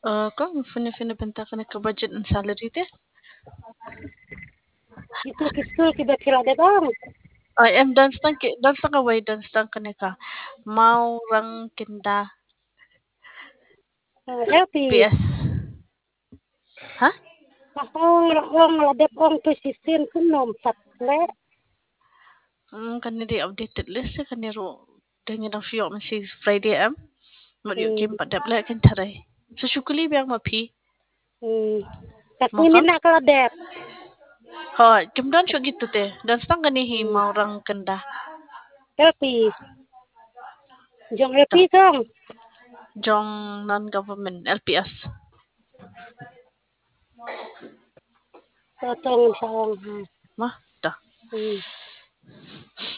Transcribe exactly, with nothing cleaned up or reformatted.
Uh, kang fina-fina benta ka na ka budget and salary te? Itu ke school ke bakila de bang. I am dance tang ki dance tang away dance tang ka ka. Mau rang kinda Happy. P S. Ha? Ahong rahong la de pong tu sisin kunom satle. Hmm, kan di updated list kan ni ro dengan ang fiyo man si Friday am. Mag Hmm. kim pa dapla kan taray. So syukuli biang mapi. Hmm. Mo Kasini kang? nak kala de. Ha, kim dan siya gitu te. Dance tang kanihi Hmm. mau rang kinda. Happy. Jong Ta. happy kang. Jong non-government L P S. Totong saong ha. Mah, ta. Hmm.